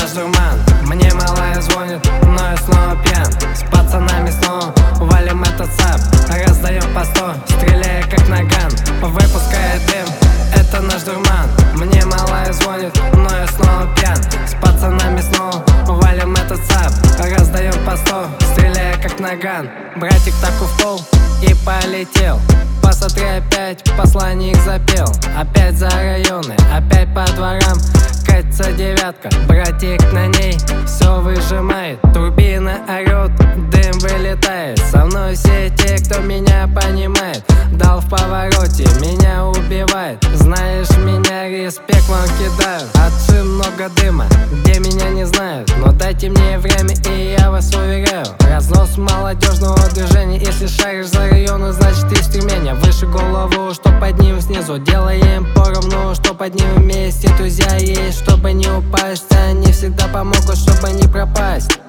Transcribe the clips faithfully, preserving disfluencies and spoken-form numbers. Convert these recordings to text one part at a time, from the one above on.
наш дурман. Мне малая звонит, но я снова пьян. С пацанами снова валим этот сап. Раздаем по сто, стреляя как наган. Выпуская дым, это наш дурман. Мне малая звонит, но я снова пьян. С пацанами снова валим этот сап. Раздаем по сто, стреляя как наган. Братик так в пол и полетел. Посмотри, опять посланник запел. Опять за районы, опять по дворам. Катится девятка, братик на ней все выжимает. Турбина орёт, дым вылетает. Со мной все те, кто меня понимает. Дал в повороте, меня убивает. Знаешь, меня респект вам кидаю. Отцы много дыма, где меня не знают. Но дайте мне время, и я вас уверяю. Разнос молодежного движения. Если шаришь за районы, значит есть стремление. Выше голову, что поднимем снизу. Делаем поровну, что поднимем вместе. Друзья есть, чтобы не упасть. Они всегда помогут, чтобы не пропасть.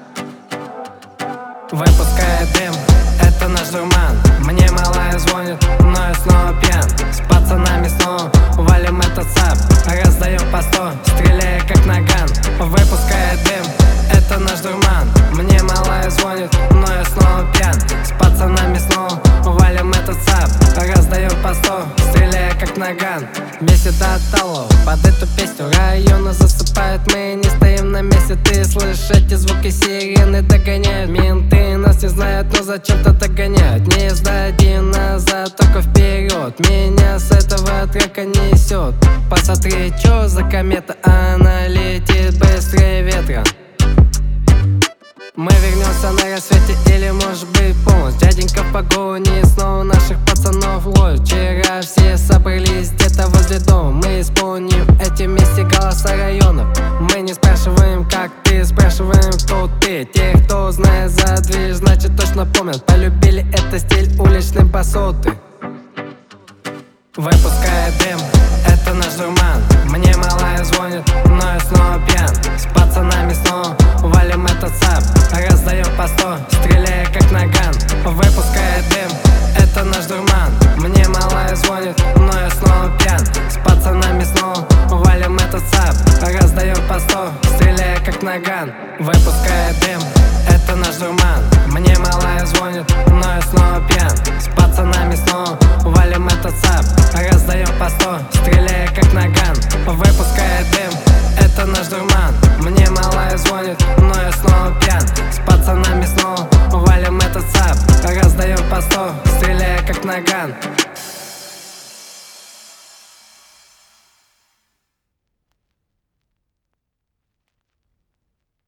Выпуская дым, это наш дурман. Мне малая звонит, но я снова пьян. С пацанами снова валим этот сап. Раздаем по сто, стреляя как наган. Выпуская дым, это наш дурман. Мне малая звонит, но я снова пьян. С пацанами снова валим этот сап. Раздаем по сто, стреляя как наган. Весит от талого, под эту песню районы засыпают. Мы не стоим на месте, ты слышишь эти звуки сирены догоняют. Менты нас не знают, но зачем-то догоняют. Не сдади назад, только вперед. Меня с этого трека несет. Посмотри, чё за комета, она летит быстрее ветра. Мы вернемся на рассвете или может быть полночь. Дяденька в погоне снова наших пацанов ловит. Вчера все собрались где-то возле дома. Мы исполним эти вместе голоса районов. Мы не спрашиваем, как ты, спрашиваем, кто ты. Те, кто знает за дверь, значит точно помнят. Полюбили это стиль уличной басоты. Выпуская дым, это наш дурман. Мне малая звонит, но я снова пьян. С пацанами снова валим этот сап. Раздаем по сто, стреляя как наган. Выпуская дым, это наш дурман. Мне малая звонит, но я снова пьян. С пацанами снова валим этот сап. Раздаем по сто, стреляя как наган. Выпуская дым, это наш дурман. Мне малая звонит, но я снова пьян. С пацанами снова валим этот сап. Раздаем по сто, стреляя как наган. Выпуская дым, это наш дурман. Мне малая звонит, но я снова пьян. С пацанами снова валим этот сап. Раздаем по сто, стреляя как наган.